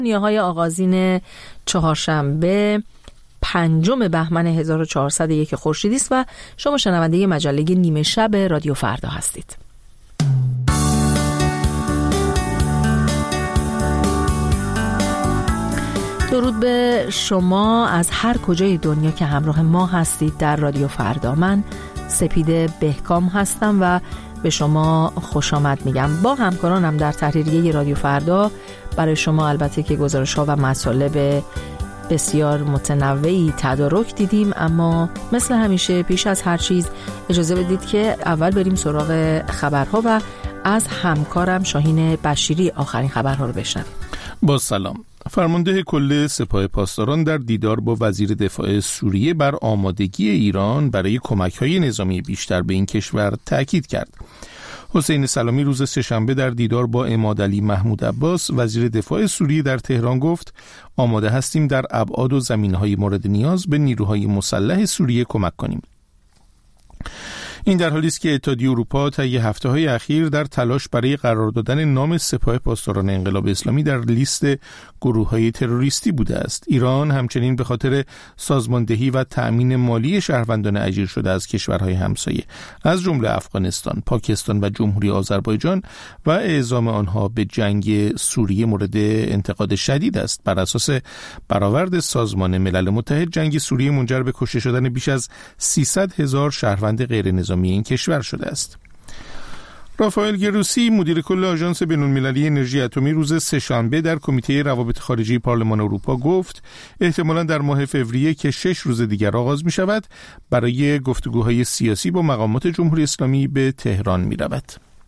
نیاهای آغازین چهارشنبه 5 بهمن 1401 خورشیدی است و شما شنونده مجله نیمه شب رادیو فردا هستید. درود به شما از هر کجای دنیا که همراه ما هستید در رادیو فردا. من سپیده بهکام هستم و به شما خوش آمد میگم. با همکارانم در تحریریه رادیو فردا برای شما البته که گزارش‌ها و مطالب بسیار متنوعی تدارک دیدیم، اما مثل همیشه پیش از هر چیز اجازه بدید که اول بریم سراغ خبرها و از همکارم شاهین بشیری آخرین خبرها رو بشنویم. با سلام. فرمانده کل سپاه پاسداران در دیدار با وزیر دفاع سوریه بر آمادگی ایران برای کمک‌های نظامی بیشتر به این کشور تاکید کرد. حسین سلامی روز سه‌شنبه در دیدار با عمادعلی محمود عباس وزیر دفاع سوریه در تهران گفت آماده هستیم در ابعاد و زمینه‌های مورد نیاز به نیروهای مسلح سوریه کمک کنیم. این در حالی است که اتحادیه اروپا طی هفته‌های اخیر در تلاش برای قرار دادن نام سپاه پاسداران انقلاب اسلامی در لیست گروه‌های تروریستی بوده است. ایران همچنین به خاطر سازماندهی و تأمین مالی شهروندان اجیر شده از کشورهای همسایه از جمله افغانستان، پاکستان و جمهوری آذربایجان و اعزام آنها به جنگ سوریه مورد انتقاد شدید است. بر اساس برآورد سازمان ملل متحد جنگ سوریه منجر به کشته شدن بیش از 300,000 شهروند غیر نظامی این کشور شده است. رافائل گروسی مدیر کل آژانس بین‌المللی انرژی اتمی روز سه‌شنبه در کمیته روابط خارجی پارلمان اروپا گفت احتمالاً در ماه فوریه که 6 روز دیگر آغاز می شود برای گفتگوهای سیاسی با مقامات جمهوری اسلامی به تهران می رود.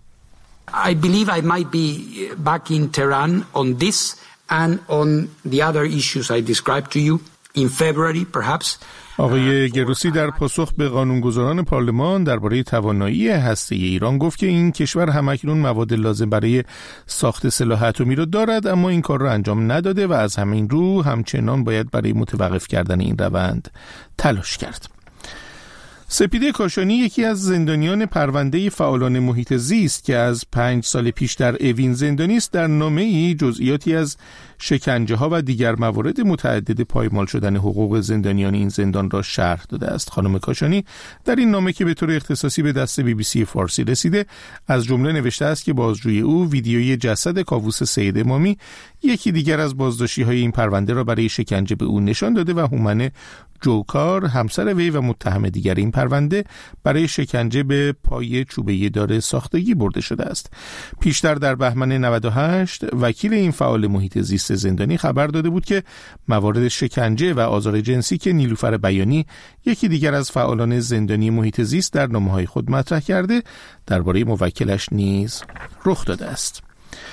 I believe I might be back in Tehran on this and on the other issues I described to you in February perhaps. آقای گروسی در پاسخ به قانونگذاران پارلمان درباره توانایی هسته ایران گفت که این کشور همکنون مواد لازم برای ساخت سلاح اتمی را دارد، اما این کار را انجام نداده و از همین رو همچنان باید برای متوقف کردن این روند تلاش کرد. سپیده کاشانی یکی از زندانیان پرونده فعالان محیط زیست که از 5 سال پیش در اوین زندانی است در نامه‌ای جزئیاتی از شکنجه‌ها و دیگر موارد متعدد پایمال شدن حقوق زندانیان این زندان را شرح داده است. خانم کاشانی در این نامه که به طور اختصاصی به دست BBC فارسی رسیده از جمله نوشته است که بازجوی او ویدیوی جسد کاووس سید امامی یکی دیگر از بازداشتی‌های این پرونده را برای شکنجه به او نشان داده و هومن جوکار همسر وی و متهم دیگر این پرونده برای شکنجه به پای چوبه دار ساختگی برده شده است. پیشتر در بهمن 98 وکیل این فعال محیط زیست زندانی خبر داده بود که موارد شکنجه و آزار جنسی که نیلوفر بیانی یکی دیگر از فعالان زندانی محیط زیست در نامه‌های خود مطرح کرده درباره موکلش نیز رخ داده است.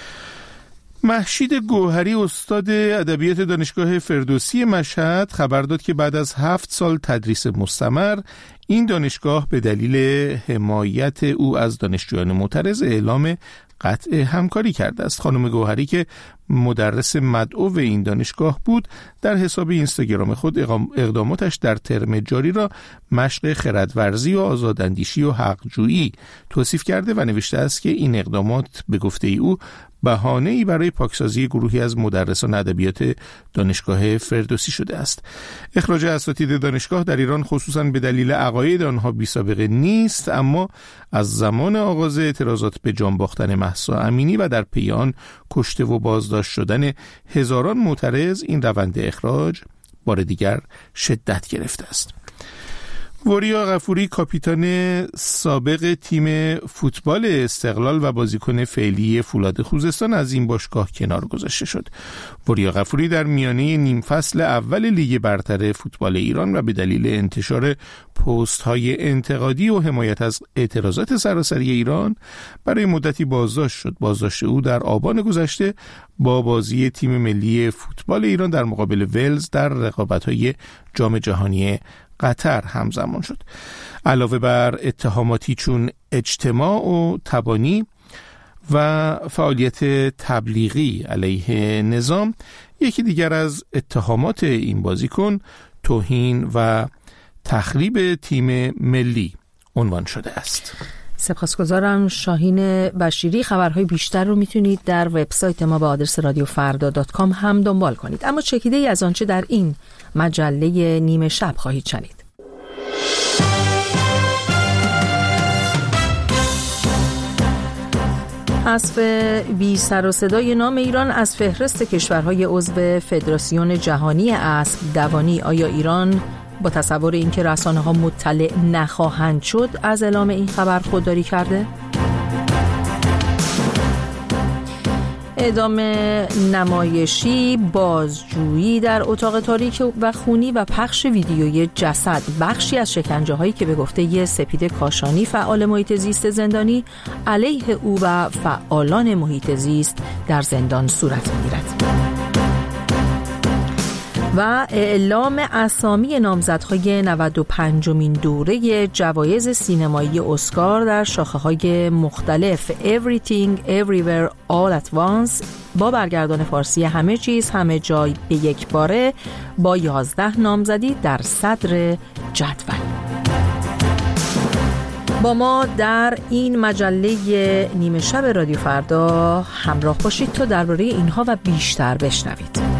مهشید گوهری استاد ادبیات دانشگاه فردوسی مشهد خبر داد که بعد از 7 سال تدریس مستمر این دانشگاه به دلیل حمایت او از دانشجویان معترض اعلام قطع همکاری کرده است. خانم گوهری که مدرس مدعو این دانشگاه بود در حساب اینستاگرام خود اقداماتش در ترم جاری را مشق خردورزی و آزاداندیشی و حقجویی توصیف کرده و نوشته است که این اقدامات به گفته او بهانه‌ای برای پاکسازی گروهی از مدرسان ادبیات دانشگاه فردوسی شده است. اخراج اساتید دانشگاه در ایران خصوصاً به دلیل عقاید آنها بی‌سابقه نیست، اما از زمان آغاز اعتراضات به جان باختن مهسا امینی و در پی آن کشته و بازداشت شدن هزاران معترض این روند اخراج بار دیگر شدت گرفته است. وریا غفوری کاپیتان سابق تیم فوتبال استقلال و بازیکن فعلی فولاد خوزستان از این باشگاه کنار گذاشته شد. وریا غفوری در میانه نیم فصل اول لیگ برتر فوتبال ایران و به دلیل انتشار پست‌های انتقادی و حمایت از اعتراضات سراسری ایران برای مدتی بازداشت شد. بازداشت او در آبان گذشته با بازی تیم ملی فوتبال ایران در مقابل ولز در رقابت‌های جام جهانی قطر همزمان شد. علاوه بر اتهاماتی چون اجتماع و تبانی و فعالیت تبلیغی علیه نظام، یکی دیگر از اتهامات این بازیکن توهین و تخریب تیم ملی عنوان شده است. سپاسگزارم شاهین بشیری. خبرهای بیشتر رو میتونید در وبسایت ما به آدرس radiofarda.com هم دنبال کنید. اما چکیده ای از آنچه در این مجله نیمه شب خواهید شنید. حذف بی سر و صدای نام ایران از فهرست کشورهای عضو فدراسیون جهانی اسب دوانی. آیا ایران با تصور اینکه رسانه‌ها مطلع نخواهند شد از اعلام این خبر خودداری کرده؟ اعدام نمایشی، بازجویی در اتاق تاریک و خونی و پخش ویدیوی جسد، بخشی از شکنجه‌هایی که به گفته سپید کاشانی فعال محیط زیست زندانی علیه او و فعالان محیط زیست در زندان صورت می‌گیرد. و اعلام اسامی نامزدهای 95مین دوره جوایز سینمایی اسکار در شاخه‌های مختلف Everything Everywhere All at Once با برگردان فارسی همه چیز همه جای به یک باره با 11 نامزدی در صدر جدول. با ما در این مجله نیمه شب رادیو فردا همراه باشید تا درباره اینها و بیشتر بشنوید.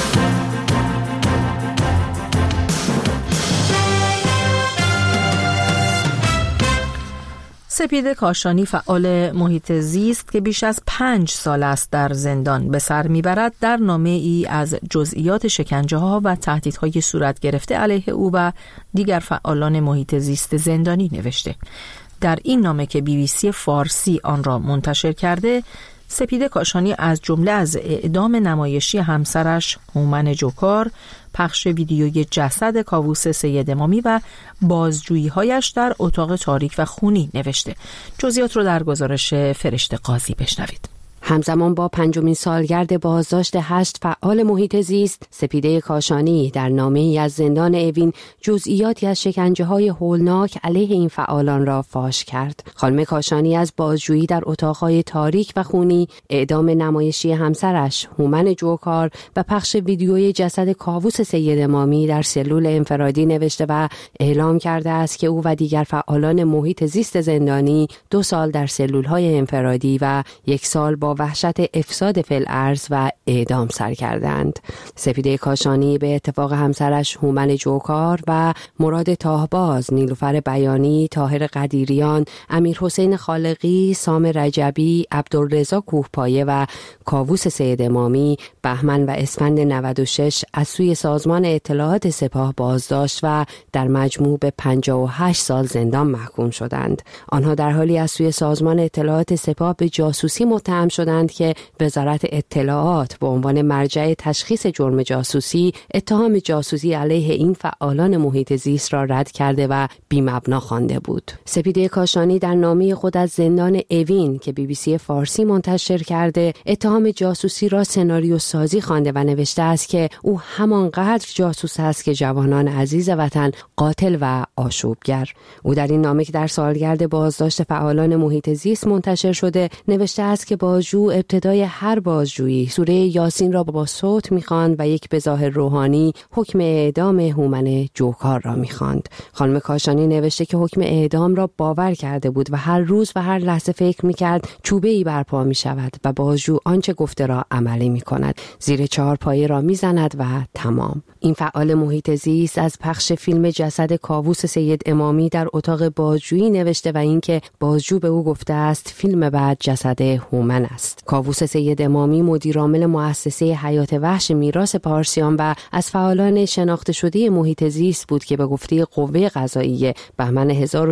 سپید کاشانی فعال محیط زیست که بیش از 5 سال است در زندان به سر میبرد در نامه ای از جزئیات شکنجه‌ها و تهدیدهای صورت گرفته علیه او و دیگر فعالان محیط زیست زندانی نوشته. در این نامه که BBC فارسی آن را منتشر کرده، سپید کاشانی از جمله از اعدام نمایشی همسرش هومن جوکار، پخش ویدیوی جسد کاووس سید امامی و بازجویی‌هایش در اتاق تاریک و خونی نوشته. جزئیات رو در گزارش فرشته قاضی بشنوید. همزمان با 5مین سالگرد بازداشت 8 فعال محیط زیست، سپیده کاشانی در نامه‌ای از زندان اوین جزئیاتی از شکنجه‌های هولناک علیه این فعالان را فاش کرد. خانم کاشانی از بازجویی در اتاق‌های تاریک و خونی، اعدام نمایشی همسرش هومن جوکار و پخش ویدیوی جسد کاووس سید امامی در سلول انفرادی نوشته و اعلام کرده است که او و دیگر فعالان محیط زیست زندانی 2 سال در سلول‌های انفرادی و 1 سال با وحشت افساد فی الارض و اعدام سر کردند. سپیده کاشانی به اتفاق همسرش هومن جوکار و مراد تاهباز، نیلوفر بیانی، طاهر قدیریان، امیر حسین خالقی، سام رجبی، عبدالرضا کوهپایه و کاووس سید امامی بهمن و اسفند 96 از سوی سازمان اطلاعات سپاه بازداشت و در مجموع به 58 سال زندان محکوم شدند. آنها در حالی از سوی سازمان اطلاعات سپاه به جاسوسی متهم شدند که وزارت اطلاعات به عنوان مرجع تشخیص جرم جاسوسی اتهام جاسوسی علیه این فعالان محیط زیست را رد کرده و بی‌مبنا خوانده بود. سپیده کاشانی در نامه خود از زندان اوین که BBC فارسی منتشر کرده اتهام جاسوسی را سناریو سازی خوانده و نوشته است که او همانقدر جاسوس است که جوانان عزیز وطن قاتل و آشوبگر. او در این نامه که در سالگرد بازداشت فعالان محیط زیست منتشر شده نوشته است که بازجو ابتدای هر بازجویی سوره یاسین را با صوت می‌خواند و یک به ظاهر روحانی حکم اعدام هومن جوکار را می‌خواند. خانم کاشانی نوشته که حکم اعدام را باور کرده بود و هر روز و هر لحظه فکر می‌کرد چوبه‌ای برپا می‌شود و بازجو آنچه گفته را عملی می‌کند، زیر 4 پایه را می‌زند و تمام. این فعال محیط زیست از پخش فیلم جسد کاووس سید امامی در اتاق بازجویی نوشته و اینکه بازجو به او گفته است فیلم بعد جسد هومن است. کاووس سید امامی مدیرعامل مؤسسه حیات وحش میراث پارسیان و از فعالان شناخته شده محیط زیست بود که به گفته قوه قضاییه بهمن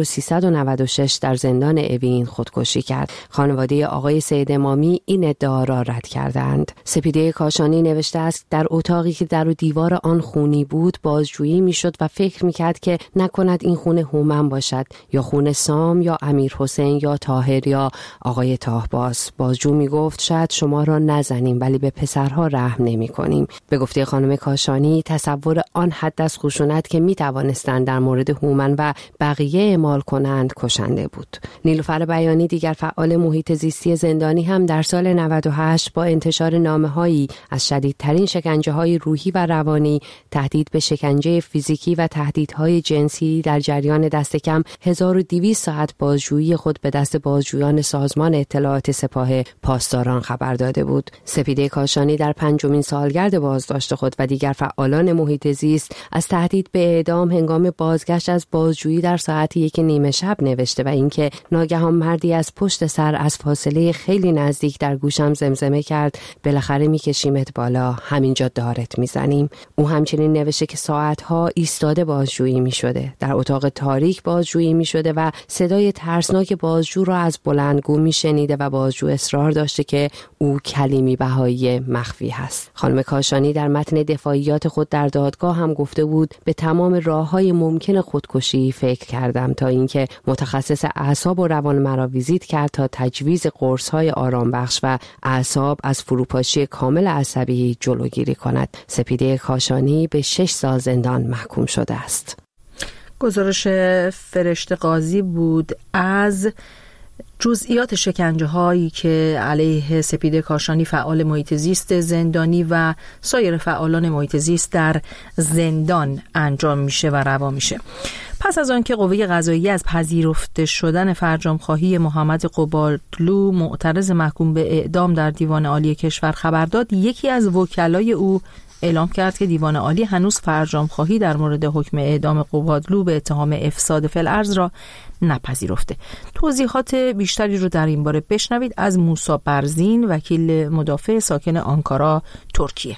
1396 در زندان اوین خودکشی کرد. خانواده آقای سید امامی این ادعا را رد کردند. سپیده کاشانی نوشته است در اتاقی که در و دیوار آن خونی بود بازجویی میشد و فکر میکرد که نکند این خون هومن باشد یا خون سام یا امیر حسین یا طاهر یا آقای تاهباز. بازجو میگفت شاید شما را نزنیم ولی به پسرها رحم نمی کنیم. به گفته خانم کاشانی تصور آن حد از خشونت که می توانستند در مورد هومن و بقیه اعمال کنند کشنده بود. نیلوفر بیانی دیگر فعال محیط زیستی زندانی هم در سال 98 با انتشار نامه‌هایی از شدیدترین شکنجه‌های روحی و روانی، تهدید به شکنجه فیزیکی و تهدیدهای جنسی در جریان دست کم 1200 ساعت بازجویی خود به دست بازجویان سازمان اطلاعات سپاه پاسداران خبر داده بود. سپیده کاشانی در 5مین سالگرد بازداشت خود و دیگر فعالان محیط زیست از تهدید به اعدام هنگام بازگشت از بازجویی در ساعت 1:30 شب نوشته و اینکه ناگهان مردی از پشت سر از فاصله خیلی نزدیک در گوشم زمزمه کرد بالاخره میکشیمت بالا، همینجا دارت میزنیم. او همچنین نوشته که ساعتها ایستاده بازجویی میشده، در اتاق تاریک بازجویی میشده و صدای ترسناک بازجو را از بلندگو میشنیده و بازجو اصرار داشته که او کلیمی بهایی مخفی هست. خانم کاشانی در متن دفاعیات خود در دادگاه هم گفته بود به تمام راههای ممکن خودکشی فکر کردم تا اینکه متخصص اعصاب و روان مرا ویزیت کرد تا تجویز قرص‌های آرامبخش و اعصاب از فروپاشی کامل عصبی جلوگیری کند. سپیده کاشانی به 6 سال زندان محکوم شده است. گزارش فرشته قاضی بود از جزئیات شکنجه هایی که علیه سپیده کاشانی فعال محیط زیست زندانی و سایر فعالان محیط زیست در زندان انجام میشه و روا میشه. پس از آنکه قوه قضاییه از پذیرفته شدن فرجام‌خواهی محمد قبادلو معترض محکوم به اعدام در دیوان عالی کشور خبر داد، یکی از وکلای او اعلام کرد که دیوان عالی هنوز فرجام‌خواهی در مورد حکم اعدام قبادلو به اتهام افساد فی‌الارض را نپذیرفته. توضیحات بیشتری رو در این باره بشنوید از موسی برزین، وکیل مدافع ساکن آنکارا، ترکیه.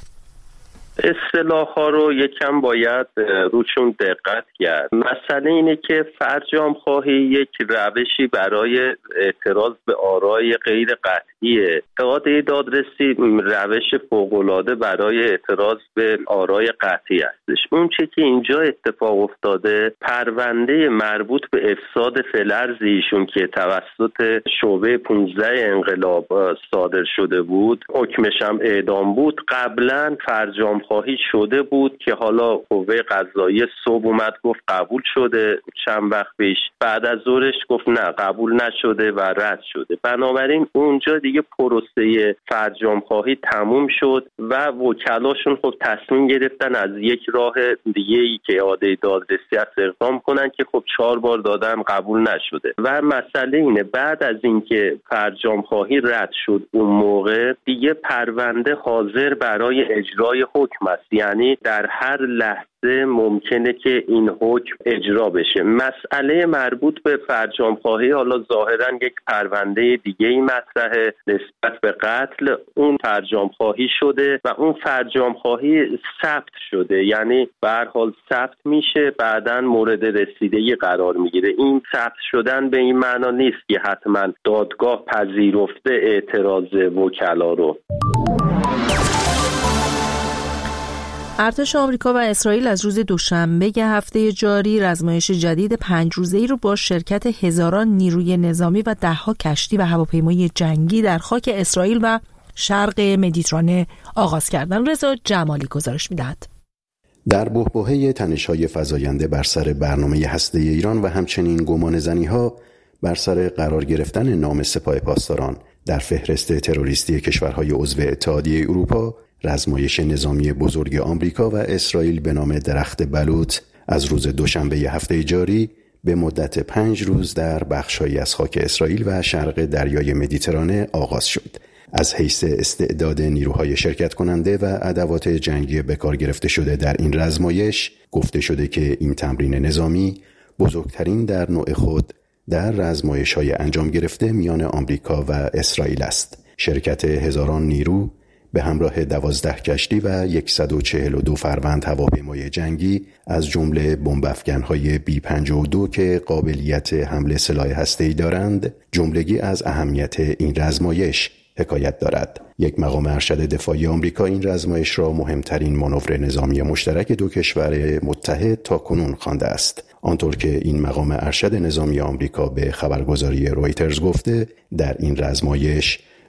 اصطلاح‌ها رو یکم باید روشون دقت کرد. مسئله اینه که فرجام‌خواهی یک روشی برای اعتراض به آرای غیر قطعیه. اعاده دادرسی روش فوق‌العاده برای اعتراض به آرای قطعی هستش. اون چه که اینجا اتفاق افتاده، پرونده مربوط به افساد فی‌الارض ایشون که توسط شعبه 15 انقلاب صادر شده بود، حکمش هم اعدام بود، قبلا فرجام خواهی شده بود که حالا قوه قضاییه صبح اومد گفت قبول شده، چند وقت پیش بعد از ظهرش گفت نه قبول نشده و رد شده. بنابراین اونجا دیگه پروسه فرجام خواهی تموم شد و وکلاشون خب تصمیم گرفتن از یک راه دیگه ای که اعاده دادرسی است اقدام کنن که خب 4 بار دادن قبول نشده. و مسئله اینه بعد از اینکه فرجام خواهی رد شد اون موقع دیگه پرونده حاضر برای اجرای حکم است، یعنی در هر لحظه ممکنه که این حکم اجرا بشه. مسئله مربوط به فرجام‌خواهی حالا ظاهراً یک پرونده دیگه ای مطرحه نسبت به قتل، اون فرجام‌خواهی شده و اون فرجام‌خواهی ثبت شده، یعنی به هر حال ثبت میشه بعداً مورد رسیدگی قرار میگیره. این ثبت شدن به این معنا نیست که حتما دادگاه پذیرفته اعتراض وکلا رو. ارتش آمریکا و اسرائیل از روز دوشنبه هفته جاری رزمایش جدید 5 روزه‌ای رو با شرکت هزاران نیروی نظامی و ده‌ها کشتی و هواپیمای جنگی در خاک اسرائیل و شرق مدیترانه آغاز کردن. رضا جمالی گزارش می‌دهد. در بحبوحه تنش‌های فزاینده بر سر برنامه هسته ایران و همچنین گمانه‌زنی‌ها بر سر قرار گرفتن نام سپاه پاسداران در فهرست تروریستی کشورهای عضو اتحادیه اروپا، رزمایش نظامی بزرگ آمریکا و اسرائیل به نام درخت بلوط از روز دوشنبه هفته جاری به مدت 5 روز در بخش‌هایی از خاک اسرائیل و شرق دریای مدیترانه آغاز شد. از حیث استعداد نیروهای شرکت کننده و ادوات جنگی به کار گرفته شده در این رزمایش گفته شده که این تمرین نظامی بزرگترین در نوع خود در رزمایش‌های انجام گرفته میان آمریکا و اسرائیل است. شرکت هزاران نیرو به همراه 12 کشتی و 142 فروند هواپیمای جنگی از جمله بمب‌افکن‌های B-52 که قابلیت حمل سلاح هسته‌ای دارند، جملگی از اهمیت این رزمایش حکایت دارد. یک مقام ارشد دفاعی آمریکا این رزمایش را مهمترین مانور نظامی مشترک دو کشور متحد تاکنون خوانده است. آنطور که این مقام ارشد نظامی آمریکا به خبرگزاری رویترز گفته، در این رزمایش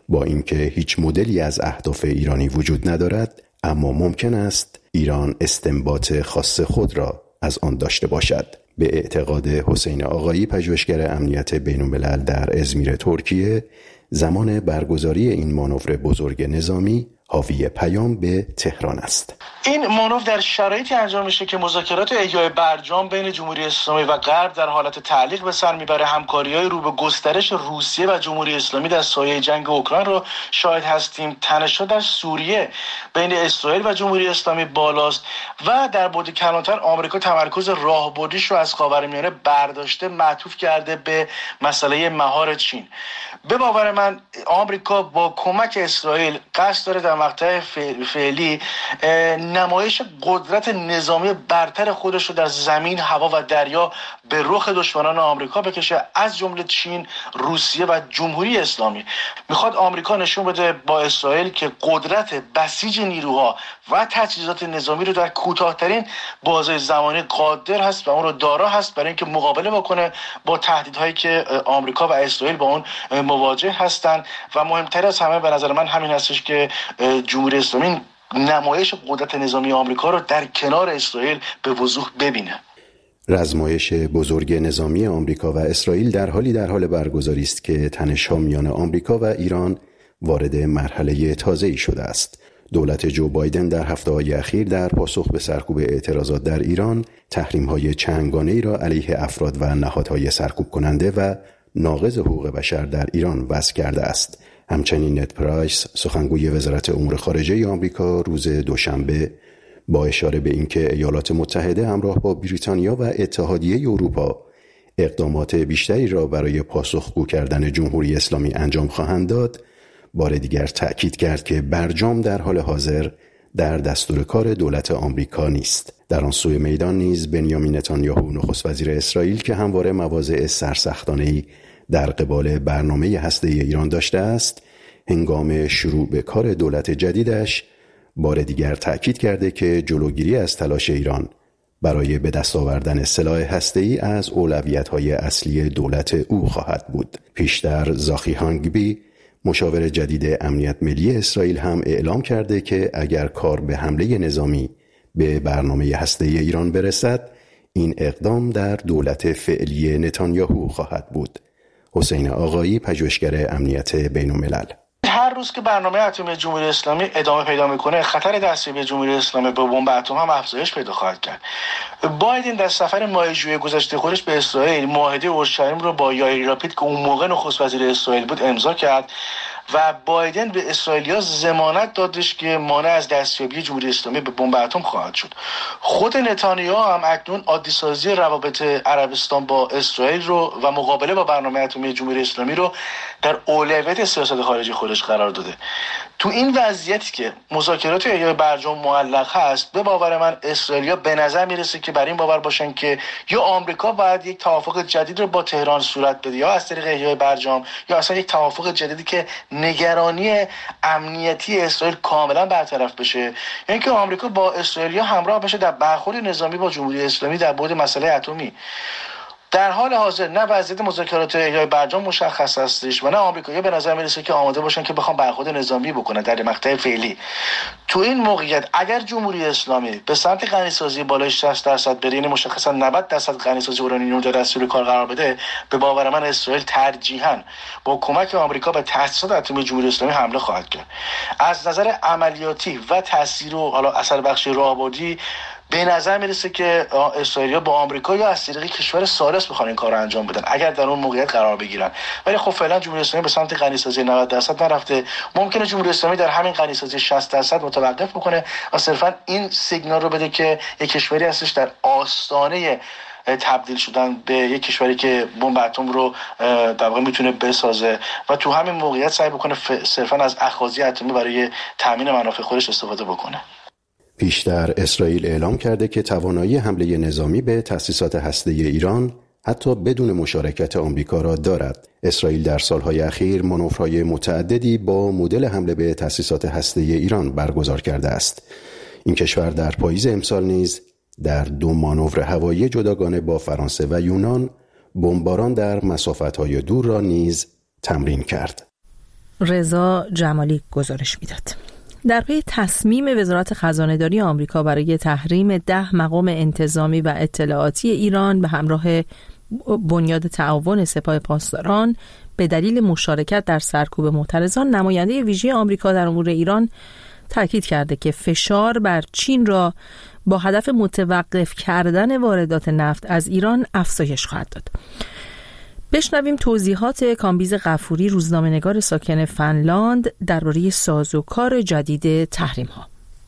با اینکه هیچ مدلی از اهداف ایرانی وجود ندارد، اما ممکن است ایران استنباط خاص خود را از آن داشته باشد. به اعتقاد حسین آقایی، پژوهشگر امنیت بین‌الملل در ازمیر ترکیه، زمان برگزاری این مانور بزرگ نظامی حاوی پیام به تهران است. این مانور در شرایطی انجام میشه که مذاکرات احیای برجام بین جمهوری اسلامی و غرب در حالت تعلیق به سر میبره. همکاری‌های رو به گسترش روسیه و جمهوری اسلامی در سایه جنگ اوکراین رو شاهد هستیم. تنش‌ها در سوریه بین اسرائیل و جمهوری اسلامی بالاست و در بعد کلانتر آمریکا تمرکز راهبردیش رو از خاورمیانه برداشته، معطوف کرده به مسئله مهار چین. به باور من آمریکا با کمک اسرائیل قصد داره در مقطع فعلی نمایش قدرت نظامی برتر خودش رو در زمین، هوا و دریا به رخ دشمنان آمریکا بکشه، از جمله چین، روسیه و جمهوری اسلامی. میخواد آمریکا نشون بده با اسرائیل که قدرت بسیج نیروها و تجهیزات نظامی رو در کوتاه‌ترین بازه زمانی قادر هست و اون رو دارا هست برای اینکه مقابله بکنه با تهدیدهایی که آمریکا و اسرائیل با اون مواجه هستند. و مهمتر از همه به نظر من همین هستش که جمهوری اسلامی نمایش قدرت نظامی آمریکا رو در کنار اسرائیل به وضوح ببینه. رزمایش بزرگ نظامی آمریکا و اسرائیل در حال برگزاری است که تنش‌ها میان آمریکا و ایران وارد مرحله تازه‌ای شده است. دولت جو بایدن در هفته‌های اخیر در پاسخ به سرکوب اعتراضات در ایران تحریم‌های چندگانه‌ای را علیه افراد و نهادهای سرکوب کننده و ناقض حقوق بشر در ایران وضع کرده است. همچنین نت پرایس، سخنگوی وزارت امور خارجه آمریکا، روز دوشنبه با اشاره به اینکه ایالات متحده همراه با بریتانیا و اتحادیه اروپا اقدامات بیشتری را برای پاسخگو کردن جمهوری اسلامی انجام خواهند داد، بار دیگر تأکید کرد که برجام در حال حاضر در دستور کار دولت آمریکا نیست. در آن سوی میدان نیز بنیامین نتانیاهو، نخست وزیر اسرائیل که همواره مواضع سرسختانه‌ای در قبال برنامه هسته‌ای ایران داشته است، هنگام شروع به کار دولت جدیدش بار دیگر تأکید کرده که جلوگیری از تلاش ایران برای به دست آوردن سلاح هسته‌ای از اولویت‌های اصلی دولت او خواهد بود. پیشتر زاخی هانگبی، مشاور جدید امنیت ملی اسرائیل، هم اعلام کرده که اگر کار به حمله نظامی به برنامه هسته‌ای ایران برسد، این اقدام در دولت فعلی نتانیاهو خواهد بود. حسین آقایی، پژوهشگر امنیت بین‌الملل: هر روز که برنامه اتمی جمهوری اسلامی ادامه پیدا میکنه، خطر دستیابی جمهوری اسلامی به بمب اتم هم افزایش پیدا خواهد کرد. بایدن در سفر ماه ژوئیه گذشته خودش به اسرائیل معاهده اورشلیم رو با یائیر لاپید که اون موقع نخست وزیر اسرائیل بود امضا کرد و بایدن به اسرائیلیا ضمانت دادش که مانع از دستیابی جمهوری اسلامی به بمب اتم خواهد شد. خود نتانیاهو هم اکنون عادی‌سازی روابط عربستان با اسرائیل رو و مقابله با برنامه اتمی جمهوری اسلامی رو در اولویت سیاست خارجی خودش قرار داده. تو این وضعیتی که مذاکرات احیای برجام معلق هست، به باور من اسرائیلیا به نظر میرسه که بر این باور باشن که یا آمریکا باید یک توافق جدید رو با تهران صورت بده، یا از طریق احیای برجام، یا اصلا یک توافق جدیدی که نگرانی امنیتی اسرائیل کاملا برطرف بشه، یعنی اینکه آمریکا با اسرائیلیا همراه بشه در برخورد نظامی با جمهوری اسلامی در بعد مسئله اتمی. در حال حاضر نه وضعیت مذاکرات احیای برجام مشخص هستش و نه آمریکایی‌ها به نظر میرسه که آماده باشن که بخوام برخورد نظامی بکنن در مقطع فعلی. تو این موقعیت اگر جمهوری اسلامی به سمت غنیسازی بالای 60% بره، یعنی مشخصا 90% غنیسازی اورانیوم در دستور کار قرار بده، به باور من اسرائیل ترجیحاً با کمک آمریکا به تأسیسات اتمی جمهوری اسلامی حمله خواهد کرد. از نظر عملیاتی و تاثیر و حالا اثر بخشی راهبردی به نظر میرسه که اسرائیلیا با آمریکا یا از طریق کشور ثالث بخوان این کارو انجام بدن اگر در اون موقعیت قرار بگیرن. ولی خب فعلا جمهوری اسلامی به سمت غنیسازی 90% نرفته. ممکنه جمهوری اسلامی در همین غنیسازی 60% متوقف بکنه و صرفا این سیگنال رو بده که یک کشوری هستش در آستانه تبدیل شدن به یک کشوری که بمب اتم رو در واقع میتونه بسازه و تو همین موقعیت سعی بکنه صرفا از اخاذی اتمی برای تامین منافع خودش استفاده بکنه. پیشتر اسرائیل اعلام کرده که توانایی حمله نظامی به تأسیسات هسته‌ای ایران حتی بدون مشارکت آمریکا را دارد. اسرائیل در سالهای اخیر مانورهای متعددی با مدل حمله به تأسیسات هسته‌ای ایران برگزار کرده است. این کشور در پاییز امسال نیز در 2 مانور هوایی جداگانه با فرانسه و یونان بمباران در مسافت‌های دور را نیز تمرین کرد. رضا جمالی گزارش میداد. در پی تصمیم وزارت خزانه‌داری آمریکا برای تحریم 10 مقام انتظامی و اطلاعاتی ایران به همراه بنیاد تعاون سپاه پاسداران به دلیل مشارکت در سرکوب معترضان، نماینده ویژه آمریکا در امور ایران تاکید کرده که فشار بر چین را با هدف متوقف کردن واردات نفت از ایران افزایش خواهد داد. بشنویم توضیحات کامبیز غفوری، روزنامه‌نگار ساکن فنلاند، درباره سازوکار جدید تحریم‌ها.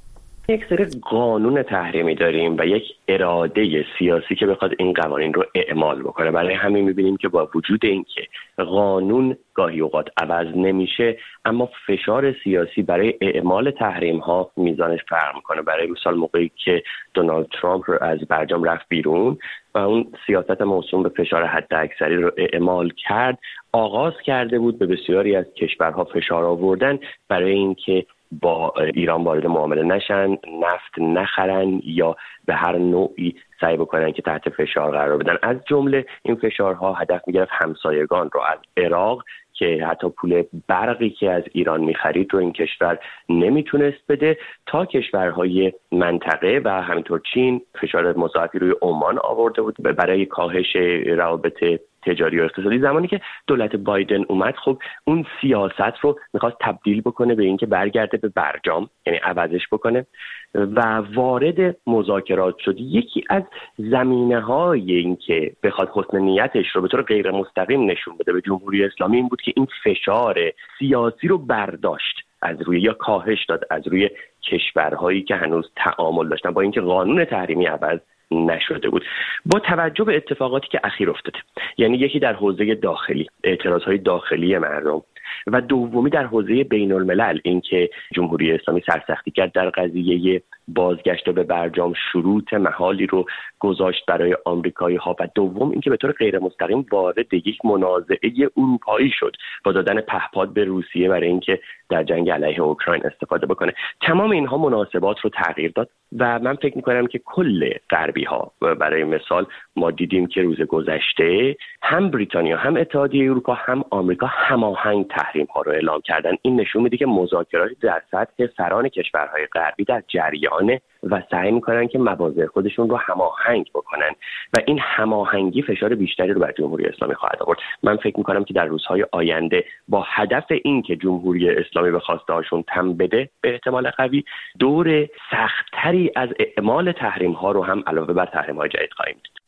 یک سری قانون تحریمی داریم و یک اراده سیاسی که بخواد این قوانین رو اعمال بکنه. برای همین می‌بینیم که با وجود اینکه قانون گاهی اوقات عوض نمیشه، اما فشار سیاسی برای اعمال تحریم‌ها میزانش فرق میکنه. برای مثال موقعی که دونالد ترامپ رو از برجام رفت بیرون و اون سیاست موسوم به فشار حداکثری رو اعمال کرد، آغاز کرده بود به بسیاری از کشورها فشار آوردن برای اینکه با ایران وارد معامله نشن، نفت نخرن یا به هر نوعی سعی بکنن که تحت فشار قرار بدن. از جمله این فشارها هدف میگرفت همسایگان رو، از عراق که حتی پول برقی که از ایران میخرید رو این کشور نمیتونست بده، تا کشورهای منطقه و همینطور چین فشار مضاعفی روی عمان آورده بود برای کاهش روابط تجاری و اقتصادی. زمانی که دولت بایدن اومد، خب اون سیاست رو میخواست تبدیل بکنه به اینکه برگرده به برجام، یعنی عوضش بکنه و وارد مذاکرات شد. یکی از زمینه‌های این که بخواد حسن نیتش رو به طور غیر مستقیم نشون بده به جمهوری اسلامی این بود که این فشار سیاسی رو برداشت از روی یا کاهش داد از روی کشورهایی که هنوز تعامل داشتن با اینکه قانون تحریمی عوض نشده بود. با توجه به اتفاقاتی که اخیر افتاده، یعنی یکی در حوزه داخلی، اعتراضهای داخلی مردم، و دومی در حوزه بین الملل، اینکه جمهوری اسلامی سرسختی کرد در قضیه بازگشت به برجام، شروط محالی رو گذاشت برای آمریکایی ها، و دوم اینکه به طور غیر مستقیم وارد یک منازعه اروپایی شد با دادن پهپاد به روسیه برای اینکه در جنگ علیه اوکراین استفاده بکنه. تمام اینها مناسبات رو تغییر داد و من فکر می‌کنم که کل غربی ها، برای مثال ما دیدیم که روز گذشته هم بریتانیا، هم اتحادیه اروپا، هم آمریکا هماهنگ تحریم ها رو اعلام کردن. این نشون میده که مذاکرات در سطح سران کشورهای غربی در جریانه و سعی میکنن که مواضع خودشون رو هماهنگ بکنن و این هماهنگی فشار بیشتری رو بر جمهوری اسلامی خواهد آورد. من فکر میکنم که در روزهای آینده با هدف این که جمهوری اسلامی به خواسته هاشون تن بده، به احتمال قوی دور سخت‌تری از اعمال تحریم ها رو هم علاوه بر تحریم های جدید خواهیم دید.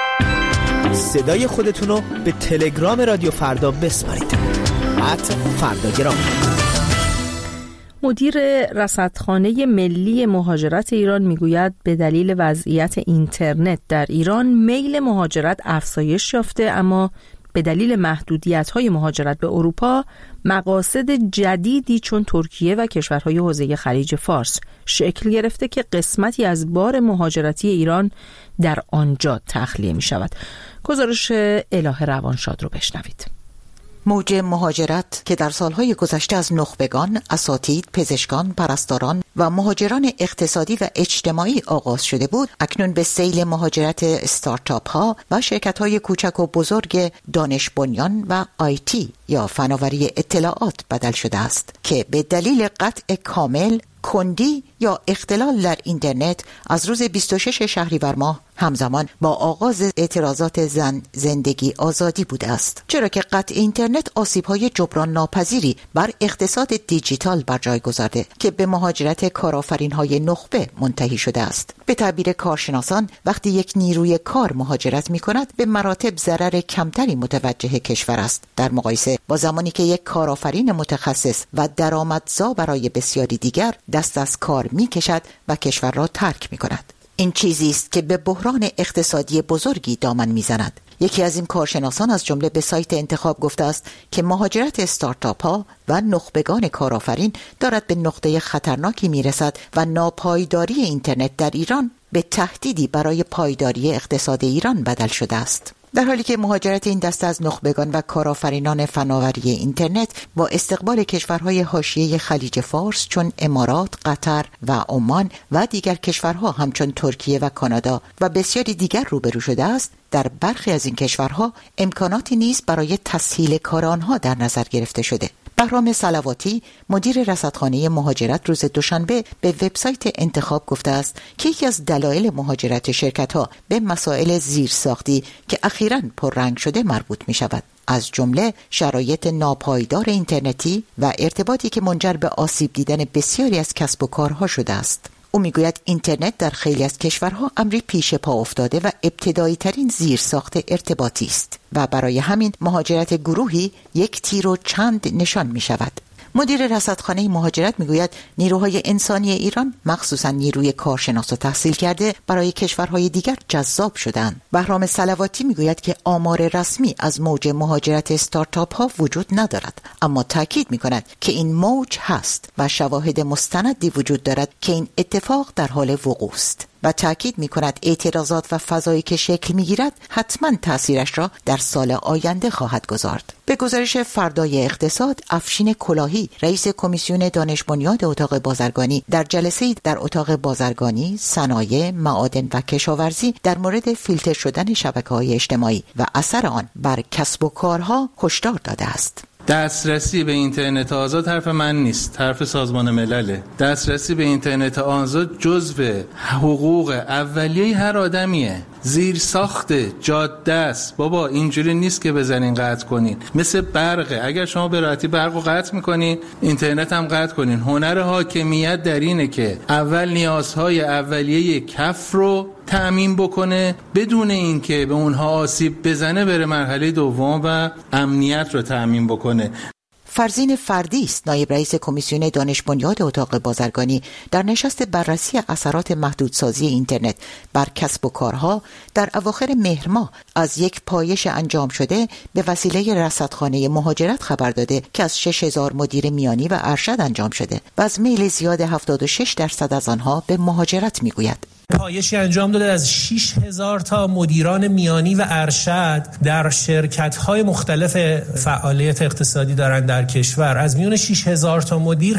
صدای خودتون رو به تلگرام رادیو فردا بسپارید. @فرداگرام. مدیر رصدخانه ملی مهاجرت ایران میگوید به دلیل وضعیت اینترنت در ایران میل مهاجرت افزایش یافته، اما به دلیل محدودیت‌های مهاجرت به اروپا مقاصد جدیدی چون ترکیه و کشورهای حوزه خلیج فارس شکل گرفته که قسمتی از بار مهاجرتی ایران در آنجا تخلیه می‌شود. گزارش الهه روانشاد رو بشنوید. موج مهاجرت که در سالهای گذشته از نخبگان، اساتید، پزشکان، پرستاران و مهاجران اقتصادی و اجتماعی آغاز شده بود، اکنون به سیل مهاجرت استارتاپ ها و شرکت های کوچک و بزرگ دانش بنیان و آیتی یا فناوری اطلاعات بدل شده است که به دلیل قطع کامل، کندی یا اختلال در اینترنت از روز 26 شهریور ماه همزمان با آغاز اعتراضات زن زندگی آزادی بوده است، چرا که قطع اینترنت آسیب‌های جبران ناپذیری بر اقتصاد دیجیتال بر جای گذارده که به مهاجرت کارآفرین‌های نخبه منتهی شده است. به تعبیر کارشناسان، وقتی یک نیروی کار مهاجرت می‌کند به مراتب ضرر کمتری متوجه کشور است در مقایسه با زمانی که یک کارآفرین متخصص و درآمدزا برای بسیاری دیگر دست از کار می‌کشد و کشور را ترک می‌کند. این چیزی است که به بحران اقتصادی بزرگی دامن میزند. یکی از این کارشناسان از جمله به سایت انتخاب گفته است که مهاجرت استارتاپ ها و نخبگان کارآفرین دارد به نقطه خطرناکی میرسد و ناپایداری اینترنت در ایران به تهدیدی برای پایداری اقتصاد ایران بدل شده است. در حالی که مهاجرت این دسته از نخبگان و کارآفرینان فناوری اینترنت با استقبال کشورهای حاشیه خلیج فارس چون امارات، قطر و عمان و دیگر کشورها همچون ترکیه و کانادا و بسیاری دیگر روبرو شده است، در برخی از این کشورها امکاناتی نیز برای تسهیل کار آنها در نظر گرفته شده. بهرام صلواتی مدیر رصدخانه مهاجرت روز دوشنبه به وبسایت انتخاب گفته است که یکی از دلایل مهاجرت شرکت‌ها به مسائل زیرساختی که اخیراً پررنگ شده مربوط می‌شود، از جمله شرایط ناپایدار اینترنتی و ارتباطی که منجر به آسیب دیدن بسیاری از کسب و کارها شده است. او میگوید اینترنت در خیلی از کشورها امری پیش پا افتاده و ابتدایی ترین زیرساخت ارتباطی است و برای همین مهاجرت گروهی یک تیر و چند نشان می شود. مدیر رصدخانه مهاجرت میگوید نیروهای انسانی ایران مخصوصا نیروی کارشناس و تحصیل کرده برای کشورهای دیگر جذاب شدند. بهرام صلواتی میگوید که آمار رسمی از موج مهاجرت استارتاپ ها وجود ندارد، اما تاکید میکند که این موج هست و شواهد مستندی وجود دارد که این اتفاق در حال وقوع است و تاکید می‌کند اعتراضات و فضایی که شکل می‌گیرد حتما تأثیرش را در سال آینده خواهد گذارد. به گزارش فردای اقتصاد، افشین کلاهی رئیس کمیسیون دانش بنیاد اتاق بازرگانی در جلسه‌ای در اتاق بازرگانی، صنایع، معادن و کشاورزی در مورد فیلتر شدن شبکه‌های اجتماعی و اثر آن بر کسب و کارها هشدار داده است. دسترسی به اینترنت آزاد حرف من نیست، حرف سازمان ملله. دسترسی به اینترنت آزاد جزو حقوق اولیه هر آدمیه. زیر ساخت جاده است. بابا اینجوری نیست که بزنین قطع کنین. مثل برقه، اگر شما به راحتی برقو قطع میکنین اینترنت هم قطع کنین. هنر حاکمیت در اینه که اول نیازهای اولیه کف رو تأمین بکنه بدون اینکه به اونها آسیب بزنه، بره مرحله دوم و امنیت رو تأمین بکنه. فرزین فردی است نایب رئیس کمیسیون دانش بنیاد اتاق بازرگانی در نشست بررسی اثرات محدودسازی اینترنت بر کسب و کارها در اواخر مهر ماه از یک پایش انجام شده به وسیله رصدخانه مهاجرت خبر داده که از 6000 مدیر میانی و ارشد انجام شده و از میل زیاد 76% از آنها به مهاجرت میگوید. پایشی انجام داده از 6000 تا مدیران میانی و ارشد در شرکت‌های مختلف فعالیت اقتصادی دارن در کشور. از میون 6000 تا مدیر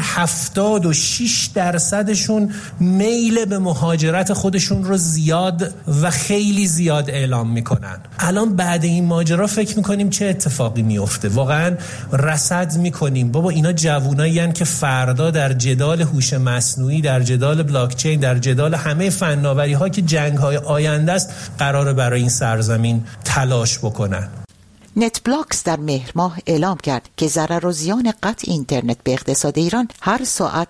76%شون میل به مهاجرت خودشون رو زیاد و خیلی زیاد اعلام میکنن. الان بعد این ماجرا فکر میکنیم چه اتفاقی میفته. واقعا رصد میکنیم بابا اینا جوونایی هستن که فردا در جدال هوش مصنوعی، در جدال بلاکچین، در جدال همه فناوری‌ها که جنگ‌های آینده است قراره برای این سرزمین تلاش بکنن. نت بلاکس در مهر ماه اعلام کرد که ضرر و زیان قطع اینترنت به اقتصاد ایران هر ساعت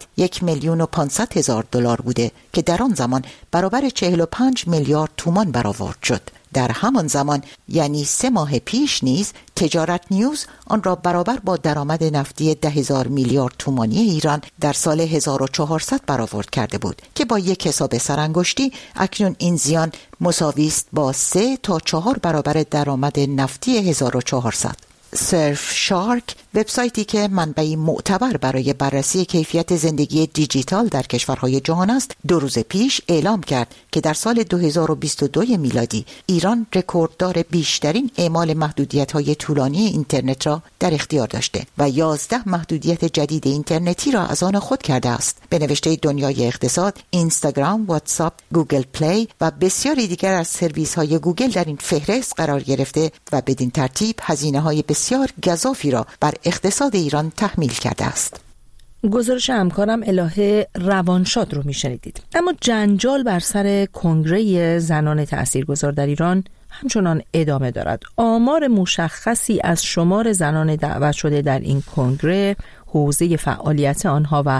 1,500,000 دلار بوده که در آن زمان برابر 45 میلیارد تومان برآورد شد. در همان زمان یعنی 3 ماه پیش نیز تجارت نیوز آن را برابر با درآمد نفتی 10,000 میلیارد تومانی ایران در سال 1400 برآورد کرده بود که با یک حساب سرانگشتی اکنون این زیان مساوی است با 3 تا 4 برابر درآمد نفتی 1400. سرف شارک، وبسایتی که منبعی معتبر برای بررسی کیفیت زندگی دیجیتال در کشورهای جهان است، 2 روز پیش اعلام کرد که در سال 2022 میلادی ایران رکورددار بیشترین اعمال محدودیت‌های طولانی اینترنت را در اختیار داشته و 11 محدودیت جدید اینترنتی را از آن خود کرده است. به نوشته دنیای اقتصاد، اینستاگرام، واتساپ، گوگل پلی و بسیاری دیگر از سرویس‌های گوگل در این فهرست قرار گرفته و بدین ترتیب هزینه‌های بسیار گزافی را بر اقتصاد ایران تحمیل کرده است. گزارش همکارم الهه روانشاد رو میشنیدید. اما جنجال بر سر کنگره زنان تاثیرگذار در ایران همچنان ادامه دارد. آمار مشخصی از شمار زنان دعوت شده در این کنگره، حوزه فعالیت آنها و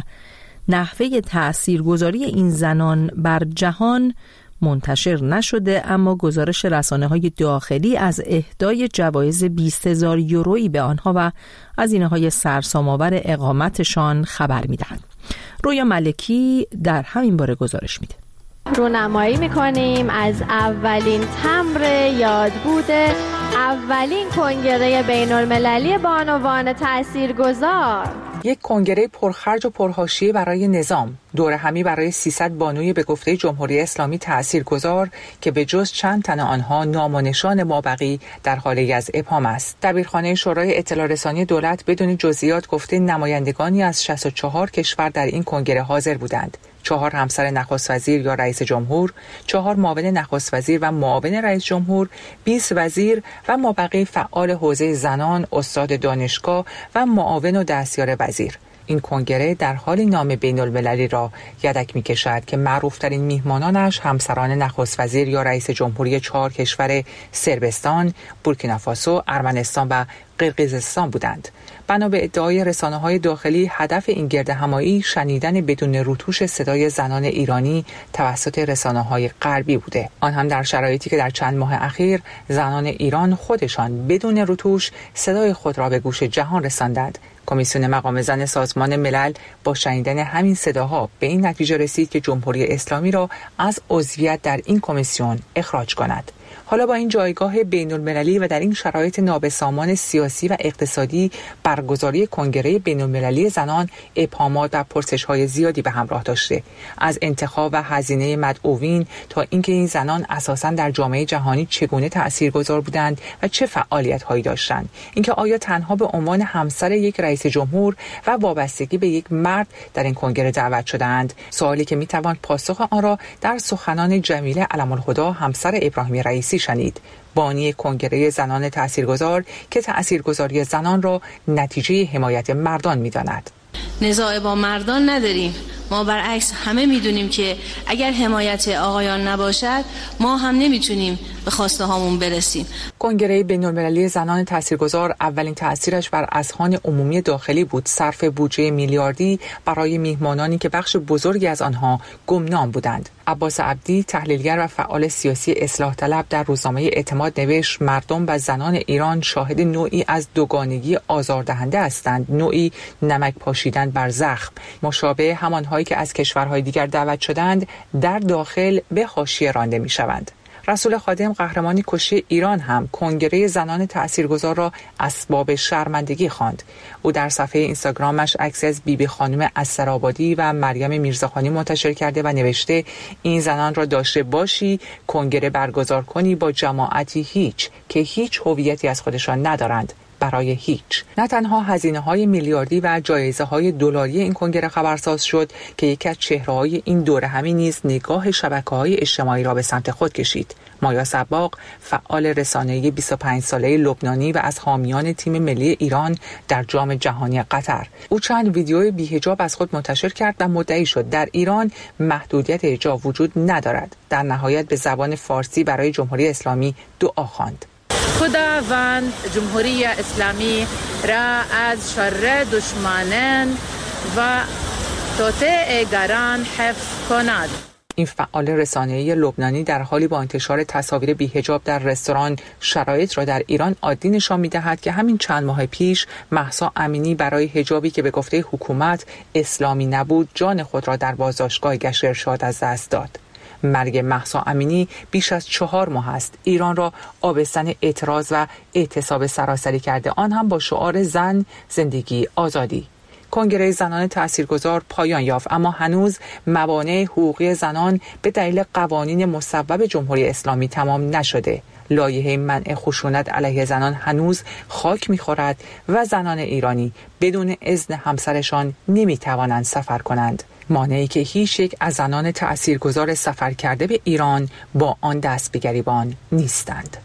نحوه تاثیرگذاری این زنان بر جهان منتشر نشده، اما گزارش رسانه‌های داخلی از اهدای جوایز 20,000 یورویی به آنها و هزینه‌های سرسام‌آور اقامتشان خبر می‌دهد. رویا ملکی در همین باره گزارش میده. رونمایی می‌کنیم از اولین تمبر یادبود اولین کنگره بین‌المللی بانوان تاثیرگذار. یک کنگره پرخرج و پرحاشیه برای نظام، دورهمی برای 300 بانوی به گفته جمهوری اسلامی تاثیرگذار که به جز چند تن آنها نام و نشان مابقی در حالی از ابهام است. دبیرخانه شورای اطلاع رسانی دولت بدون جزئیات گفته نمایندگانی از 64 کشور در این کنگره حاضر بودند. 4 همسر نخست وزیر یا رئیس جمهور، 4 معاون نخست وزیر و معاون رئیس جمهور، 20 وزیر و مابقی فعال حوزه زنان، استاد دانشگاه و معاون و دستیار وزیر. این کنگره در حال نام بین‌المللی را یدک می‌کشد که معروف‌ترین میهمانانش همسران نخست وزیر یا رئیس جمهوری 4 کشور صربستان، بورکینافاسو، ارمنستان و قرقیزستان بودند. بنا به ادعای رسانه‌های داخلی، هدف این گردهمایی شنیدن بدون روتوش صدای زنان ایرانی توسط رسانه‌های غربی بوده، آن هم در شرایطی که در چند ماه اخیر زنان ایران خودشان بدون روتوش صدای خود را به گوش جهان رساندند. کمیسیون مقام زن سازمان ملل با شنیدن همین صداها به این نتیجه رسید که جمهوری اسلامی را از عضویت در این کمیسیون اخراج کند. حالا با این جایگاه بین‌المللی و در این شرایط نابسامان سیاسی و اقتصادی، برگزاری کنگره بین‌المللی زنان ابهامات و پرسش‌های زیادی به همراه داشته، از انتخاب و هزینه مدعوین تا اینکه این زنان اساساً در جامعه جهانی چگونه تاثیرگذار بودند و چه فعالیت‌هایی داشتند، اینکه آیا تنها به عنوان همسر یک رئیس جمهور و وابستگی به یک مرد در این کنگره دعوت شدند، سوالی که می‌توان پاسخ آن را در سخنان جمیله علم‌الهدی همسر ابراهیم رئیسی شنید، بانی کنگره زنان تاثیرگذار که تاثیرگذاری زنان را نتیجه حمایت مردان می‌داند. نزاع با مردان نداریم، ما برعکس همه میدونیم که اگر حمایت آقایان نباشد ما هم نمیتونیم به خواسته هامون برسیم. کنگره بین‌المللی زنان تاثیرگذار اولین تأثیرش بر اذهان عمومی داخلی بود، صرف بودجه میلیاردی برای میهمانانی که بخش بزرگی از آنها گمنام بودند. عباس عبدی، تحلیلگر و فعال سیاسی اصلاح طلب، در روزنامه اعتماد نوشت مردم و زنان ایران شاهد نوعی از دوگانگی آزاردهنده هستند، نوعی نمک پاشیدن بر زخم، مشابه همانهایی که از کشورهای دیگر دعوت شدند در داخل به حاشیه رانده می‌شوند. رسول خادم، قهرمانی کشی ایران، هم کنگره زنان تاثیرگذار را اسباب شرمندگی خواند. او در صفحه اینستاگرامش عکس از بیبی خانم اسرآبادی و مریم میرزاخانی منتشر کرده و نوشته این زنان را داشته باشی کنگره برگزار کنی با جماعتی که هیچ هویتی از خودشان ندارند، برای هیچ. نه تنها هزینه‌های میلیاردی و جایزه‌های دلاری این کنگره خبرساز شد که یکی از چهره‌های این دوره همی نیز نگاه شبکه‌های اجتماعی را به سمت خود کشید. مایا صباغ، فعال رسانه‌ای 25 ساله لبنانی و از حامیان تیم ملی ایران در جام جهانی قطر، او چند ویدیوی بی‌حجاب از خود منتشر کرد و مدعی شد در ایران محدودیت حجاب وجود ندارد. در نهایت به زبان فارسی برای جمهوری اسلامی دعا خواند. خداوند جمهوری اسلامی را از شر دشمنان و توطئه‌گران حفظ کند. این فعال رسانه‌ای لبنانی در حالی با انتشار تصاویر بی‌حجاب در رستوران شرایط را در ایران عادی نشان می‌دهد که همین چند ماه پیش مهسا امینی برای حجابی که به گفته حکومت اسلامی نبود جان خود را در بازداشتگاه گشت ارشاد از دست داد. مرگ مهسا امینی بیش از 4 ماه است ایران را آبستن اعتراض و اعتصاب سراسری کرده، آن هم با شعار زن، زندگی، آزادی. کنگره زنان تاثیرگذار پایان یافت، اما هنوز موانع حقوقی زنان به دلیل قوانین مصوب جمهوری اسلامی تمام نشده. لایحه منع خشونت علیه زنان هنوز خاک می‌خورد و زنان ایرانی بدون اذن همسرشان نمی‌توانند سفر کنند، مانعی که هیچ یک از زنان تأثیرگذار سفر کرده به ایران با آن دست به گریبان نیستند.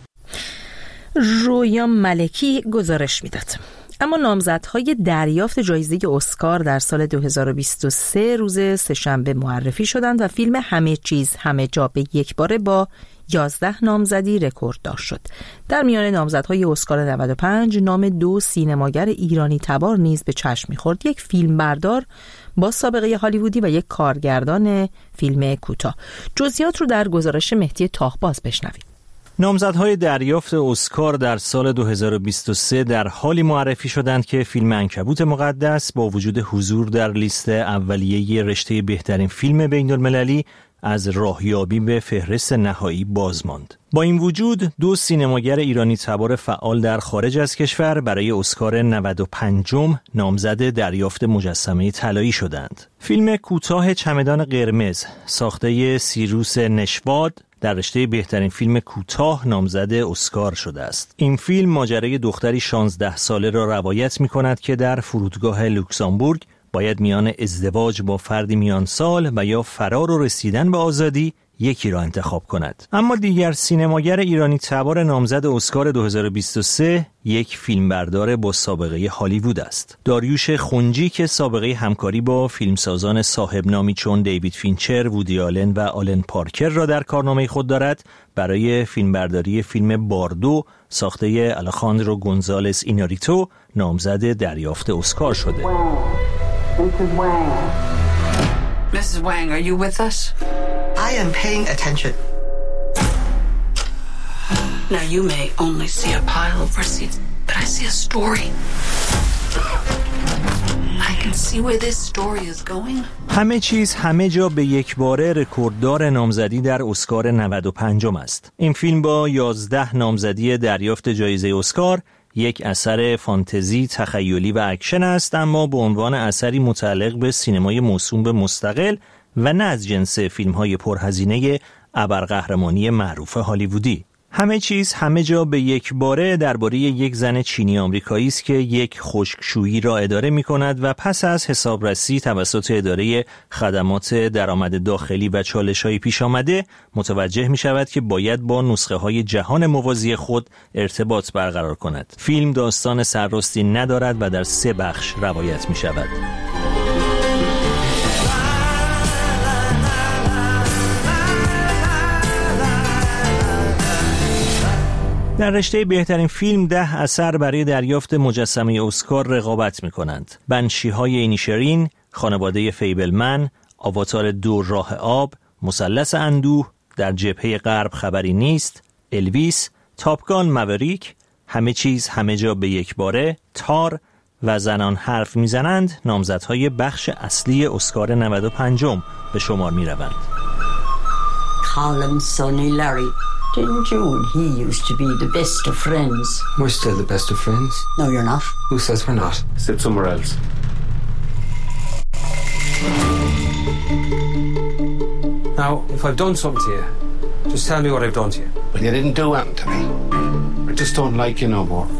رویا ملکی گزارش میداد. اما نامزدهای دریافت جایزه اسکار در سال 2023 روز سه‌شنبه معرفی شدند و فیلم همه چیز همه جا به یک باره با 11 نامزدی رکورددار شد. در میان نامزدهای اسکار 95 نام 2 سینماگر ایرانی تبار نیز به چشم می‌خورد، یک فیلمبردار با سابقه هالیوودی و یک کارگردان فیلم کوتاه. جزئیات رو در گزارش مهدی تاهباز بشنوید. نامزدهای دریافت اسکار در سال 2023 در حالی معرفی شدند که فیلم عنکبوت مقدس با وجود حضور در لیست اولیه رشته بهترین فیلم بین‌المللی از راهیابی به فهرست نهایی باز ماند. با این وجود 2 سینماگر ایرانی تبار فعال در خارج از کشور برای اسکار 95 نامزد دریافت مجسمه طلایی شدند. فیلم کوتاه چمدان قرمز ساخته سیروس نشواد در رشته بهترین فیلم کوتاه نامزد اسکار شده است. این فیلم ماجرای دختری 16 ساله را روایت می کند که در فرودگاه لوکزامبورگ باید میان ازدواج با فردی میان سال و یا فرار و رسیدن به آزادی یکی را انتخاب کند. اما دیگر سینماگر ایرانی تبار نامزد اسکار 2023 یک فیلمبردار با سابقه هالیوود است. داریوش خنجی که سابقه همکاری با فیلمسازان صاحب نامی چون دیوید فینچر، وودی آلن و آلن پارکر را در کارنامه خود دارد، برای فیلمبرداری فیلم باردو ساخته آلخاندرو گونزالس ایناریتو نامزد دریافت اسکار شده. Mrs. Wang, are you with us? I am paying attention. Now you may only see a pile of receipts, but I see a story. I can see where this story is going. همه چیز همه جا به یک باره رکورددار نامزدی در اسکار 95 است. این فیلم با 11 نامزدی دریافت جایزه اسکار یک اثر فانتزی، تخیلی و اکشن است، اما به عنوان اثری متعلق به سینمای موسوم به مستقل و نه از جنس فیلم‌های پرهزینه ابرقهرمانی معروف هالیوودی. همه چیز همه جا به یک باره درباره یک زن چینی آمریکایی است که یک خشکشویی را اداره می‌کند و پس از حسابرسی توسط اداره خدمات درآمد داخلی و چالش‌های پیش آمده متوجه می‌شود که باید با نسخه‌های جهان موازی خود ارتباط برقرار کند. فیلم داستان سرراستی ندارد و در 3 بخش روایت می‌شود. در رشته بهترین فیلم 10 اثر برای دریافت مجسمه اسکار رقابت می‌کنند. بنشی‌های اینیشرین، خانواده فیبلمن، آواتار 2 راه آب، مثلث اندوه، در جبهه غرب خبری نیست، الویس، تاپگان موریک، همه چیز همه جا به یک باره، تار و زنان حرف میزنند نامزدهای بخش اصلی اسکار 95 به شمار می‌روند. Colin, Sonny, Larry. Didn't you and he used to be the best of friends? We're still the best of friends. No, you're not. Who says we're not? Sit somewhere else. Now, if I've done something to you, just tell me what I've done to you. Well, you didn't do anything to me. I just don't like you no more.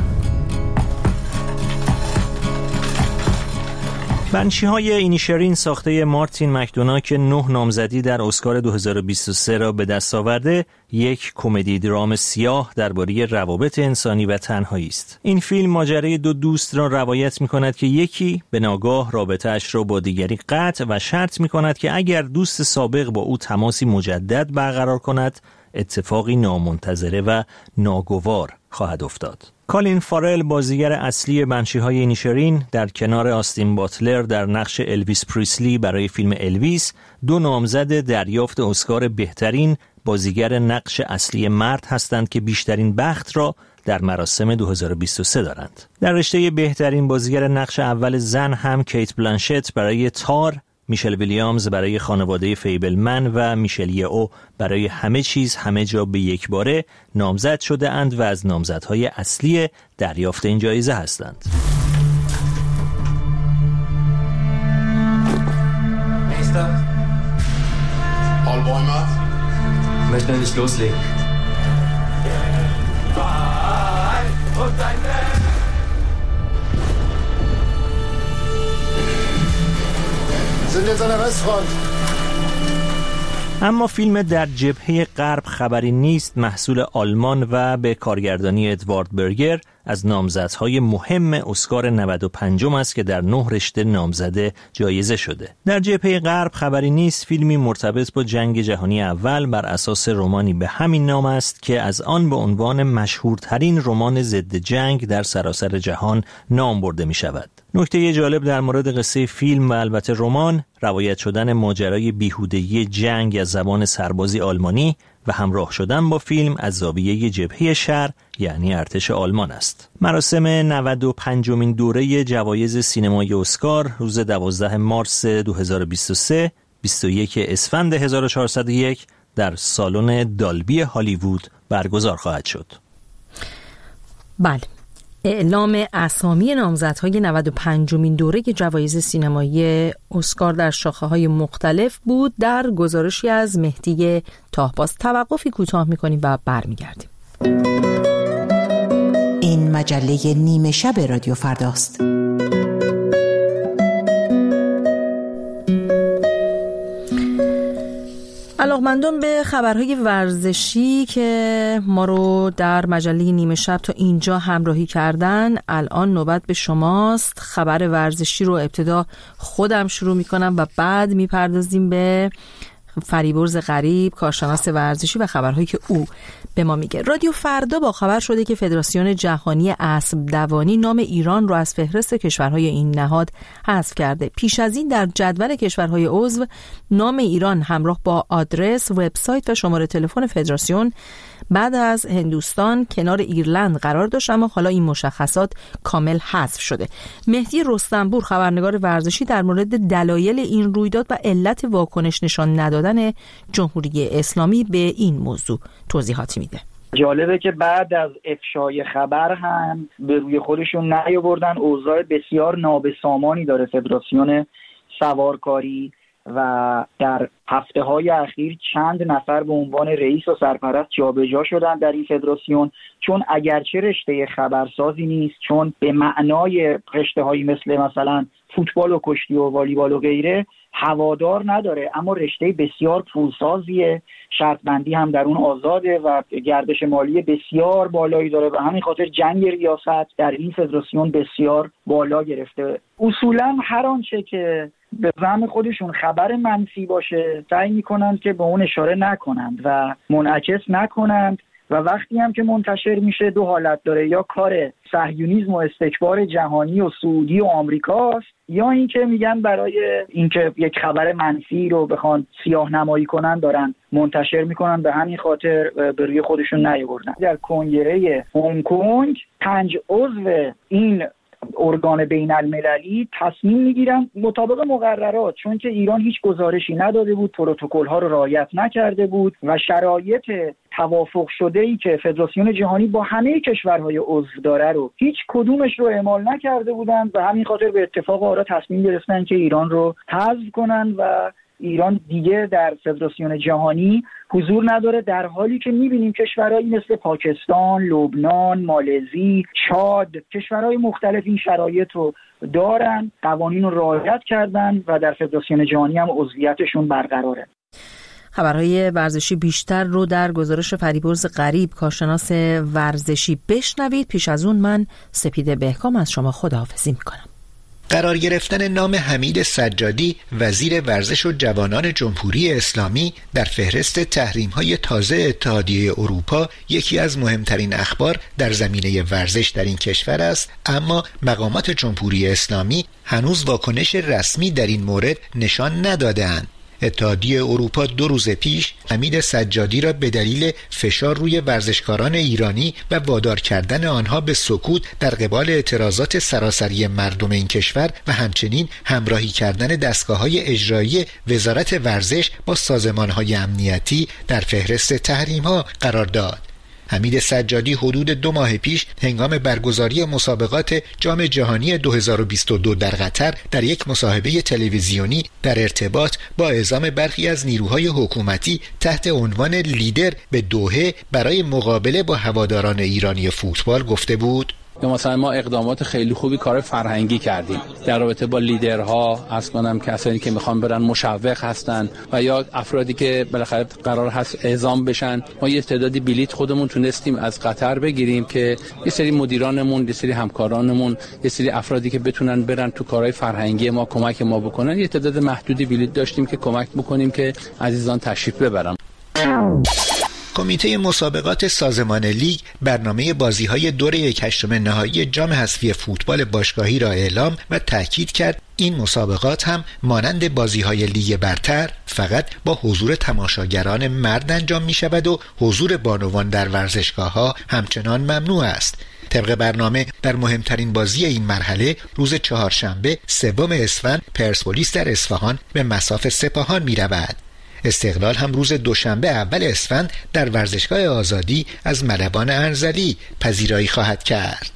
بنشی‌های اینیشرین ساخته مارتین مکدونا که 9 نامزدی در اسکار 2023 را به دست آورده، یک کمدی درام سیاه درباره روابط انسانی و تنهایی است. این فیلم ماجرای 2 دوست را روایت می‌کند که یکی به ناگاه رابطه‌اش را با دیگری قطع و شرط می‌کند که اگر دوست سابق با او تماسی مجدد برقرار کند، اتفاقی نامنتظره و ناگوار خواهد افتاد. کالین فارل بازیگر اصلی بنشی‌های اینیشرین در کنار آستین باتلر در نقش الویس پریسلی برای فیلم الویس 2 نامزد دریافت اسکار بهترین بازیگر نقش اصلی مرد هستند که بیشترین بخت را در مراسم 2023 دارند. در رشته بهترین بازیگر نقش اول زن هم کیت بلانشت برای تار، میشل ویلیامز برای خانواده فیبلمن و میشل یئو برای همه چیز همه جا به یک باره نامزد شده اند و از نامزدهای اصلی دریافت این جایزه هستند. اما فیلم در جبهه غرب خبری نیست محصول آلمان و به کارگردانی ادوارد برگر از نامزدهای مهم اسکار 95 است که در 9 رشته نامزده جایزه شده. در جبهه غرب خبری نیست فیلمی مرتبط با جنگ جهانی اول بر اساس رمانی به همین نام است که از آن به عنوان مشهورترین رمان ضد جنگ در سراسر جهان نام برده می شود. نکته جالب در مورد قصه فیلم و البته رمان روایت شدن ماجرای بیهودگی جنگ از زبان سربازی آلمانی و همراه شدن با فیلم از زاویه جبهه شر یعنی ارتش آلمان است. مراسم 95مین دوره جوایز سینمای اسکار روز 12 مارس 2023 21 اسفند 1401 در سالن دالبی هالیوود برگزار خواهد شد. بله، اعلام اسامی نامزدهای 95مین دوره جوایز سینمایی اسکار در شاخه‌های مختلف بود. در گزارشی از مهدی طاهباز توقفی کوتاه می‌کنیم و برمیگردیم. این مجله نیمه شب رادیو فرداست. علاقمندان به خبرهای ورزشی که ما رو در مجله نیمه شب تا اینجا همراهی کردن، الان نوبت به شماست. خبر ورزشی رو ابتدا خودم شروع میکنم و بعد میپردازیم به فریبرز غریب، کارشناس ورزشی و خبرهایی که او به ما میگه. رادیو فردا با خبر شده که فدراسیون جهانی اسب دوانی نام ایران رو از فهرست کشورهای این نهاد حذف کرده. پیش از این در جدول کشورهای عضو نام ایران همراه با آدرس، وبسایت و شماره تلفن فدراسیون بعد از هندوستان کنار ایرلند قرار داشت، اما حالا این مشخصات کامل حذف شده. مهدی رستنپور، خبرنگار ورزشی، در مورد دلایل این رویداد و علت واکنش نشان ندادن جمهوری اسلامی به این موضوع توضیحاتی میده. جالبه که بعد از افشای خبر هم به روی خودشون نیاوردن. اوضاع بسیار نابسامانی داره فدراسیون سوارکاری و در هفته‌های اخیر چند نفر به عنوان رئیس و سرپرست جابجا شدن در این فدراسیون، چون اگرچه رشته خبرسازی نیست، چون به معنای رشته‌هایی مثلا فوتبال و کشتی و والیبال و غیره هوادار نداره، اما رشته بسیار پولسازیه، شرط بندی هم در اون آزاده و گردش مالی بسیار بالایی داره و همین خاطر جنگ ریاست در این فدراسیون بسیار بالا گرفته. اصولا هر آنچه که به زعم خودشون خبر منفی باشه سعی میکنند که به اون اشاره نکنند و منعکس نکنند و وقتی هم که منتشر میشه دو حالت داره: یا کار صهیونیسم و استکبار جهانی و سعودی و آمریکاست، یا اینکه میگن برای اینکه یک خبر منفی رو بخوان سیاه نمایی کنن دارن منتشر میکنن، به همین خاطر به روی خودشون نیاوردن. در کنگره هنگ کنگ 5 عضو این ارگان بین المللی تصمیم میگیرن مطابق مقررات، چون که ایران هیچ گزارشی نداده بود، پروتکل ها رو رعایت نکرده بود و شرایط توافق شده ای که فدراسیون جهانی با همه کشورهای عضو داره رو هیچ کدومش رو اعمال نکرده بودن و همین خاطر به اتفاق آرا تصمیم گرفتن که ایران رو حذف کنن و ایران دیگه در فدراسیون جهانی حضور نداره، در حالی که می‌بینیم کشورهایی مثل پاکستان، لبنان، مالزی، چاد، کشورهای مختلف این شرایط رو دارن، قوانین رو رعایت کردن و در فدراسیون جهانی هم عضویتشون برقراره. خبرهای ورزشی بیشتر رو در گزارش فریبرز غریب، کارشناس ورزشی، بشنوید. پیش از اون من سپیده بهکام از شما خداحافظی میکنم. قرار گرفتن نام حمید سجادی وزیر ورزش و جوانان جمهوری اسلامی در فهرست تحریم‌های تازه اتحادیه اروپا یکی از مهمترین اخبار در زمینه ورزش در این کشور است، اما مقامات جمهوری اسلامی هنوز واکنش رسمی در این مورد نشان نداده‌اند. اتحادیه اروپا 2 روز پیش حمید سجادی را به دلیل فشار روی ورزشکاران ایرانی و وادار کردن آنها به سکوت در قبال اعتراضات سراسری مردم این کشور و همچنین همراهی کردن دستگاه‌های اجرایی وزارت ورزش با سازمان‌های امنیتی در فهرست تحریم‌ها قرار داد. حمید سجادی حدود 2 ماه پیش هنگام برگزاری مسابقات جام جهانی 2022 در قطر در یک مصاحبه تلویزیونی در ارتباط با اعزام برخی از نیروهای حکومتی تحت عنوان لیدر به دوحه برای مقابله با هواداران ایرانی فوتبال گفته بود: یا مثلا ما اقدامات خیلی خوبی کار فرهنگی کردیم در رابطه با لیدرها، از کنم کسانی که میخوان برن مشوق هستن و یا افرادی که بالاخره قرار هست اعزام بشن. ما یه تعدادی بلیت خودمون تونستیم از قطر بگیریم که یه سری مدیرانمون، یه سری همکارانمون، یه سری افرادی که بتونن برن تو کارهای فرهنگی ما کمک ما بکنن، یه تعداد محدودی بلیت داشتیم که کمک بکنیم که عزیزان تشریف ببرن. کمیته مسابقات سازمان لیگ برنامه بازی‌های دور 1/8 نهایی جام حذفی فوتبال باشگاهی را اعلام و تاکید کرد این مسابقات هم مانند بازی‌های لیگ برتر فقط با حضور تماشاگران مرد انجام می‌شود و حضور بانوان در ورزشگاه‌ها همچنان ممنوع است. طبق برنامه در مهمترین بازی این مرحله روز چهارشنبه 3 اسفند پرسپولیس در اصفهان به مصاف سپاهان می‌رود. استقلال هم روز دوشنبه 1 اسفند در ورزشگاه آزادی از ملبان انزلی پذیرایی خواهد کرد.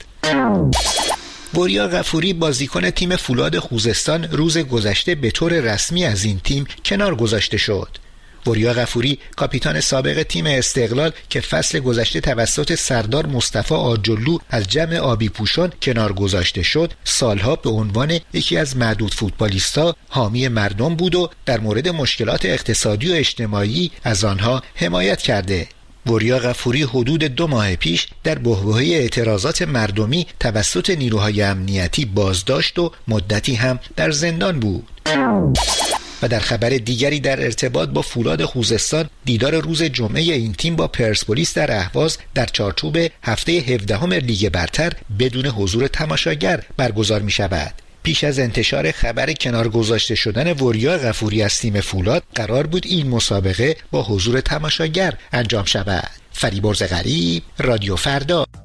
وریا غفوری بازیکن تیم فولاد خوزستان روز گذشته به طور رسمی از این تیم کنار گذاشته شد. وریا غفوری کاپیتان سابق تیم استقلال که فصل گذشته توسط سردار مصطفی آجلو از جمع آبی پوشان کنار گذاشته شد، سالها به عنوان یکی از معدود فوتبالیست‌ها حامی مردم بود و در مورد مشکلات اقتصادی و اجتماعی از آنها حمایت کرده. وریا غفوری حدود 2 ماه پیش در بحبوحه اعتراضات مردمی توسط نیروهای امنیتی بازداشت و مدتی هم در زندان بود. و در خبر دیگری در ارتباط با فولاد خوزستان، دیدار روز جمعه این تیم با پرسپولیس در اهواز در چارچوب هفته 17 لیگ برتر بدون حضور تماشاگر برگزار می شود. پیش از انتشار خبر کنار گذاشته شدن وریا غفوری از تیم فولاد قرار بود این مسابقه با حضور تماشاگر انجام شود. فریبرز غریب، رادیو فردا.